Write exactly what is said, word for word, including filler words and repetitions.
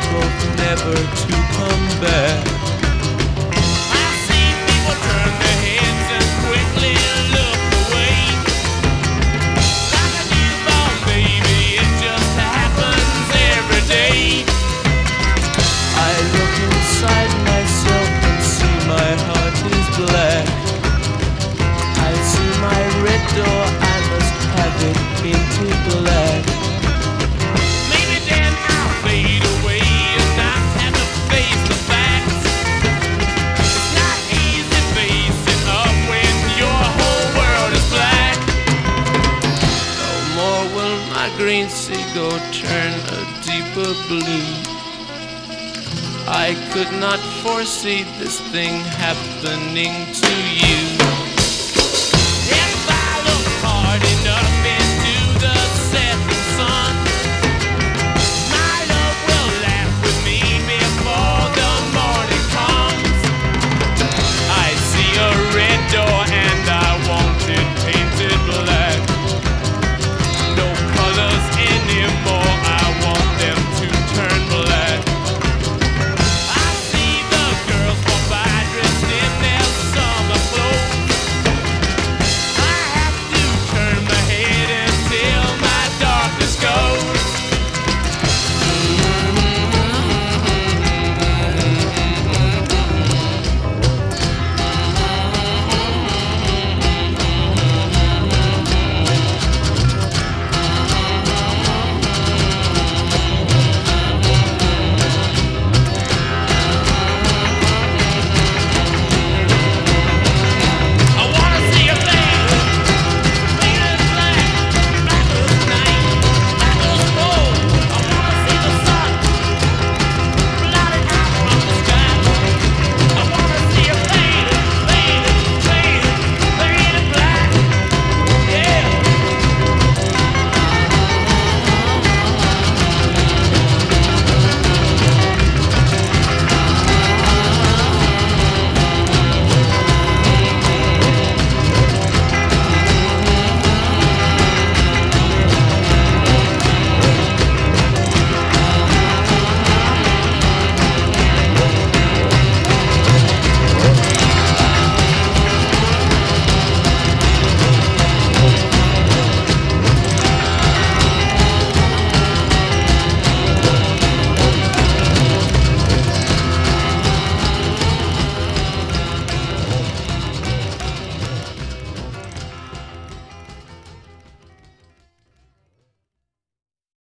both never to come back. I see people turn their heads and quickly look away. Like a newborn baby, it just happens every day. I look inside myself and see my heart is black. I see my red door, I must have it painted black. Maybe then I'll fade away and not have to face the facts. It's not easy facing up when your whole world is black. No more will my green seagull turn a deeper blue. I could not foresee this thing happening to you. If I look hard enough,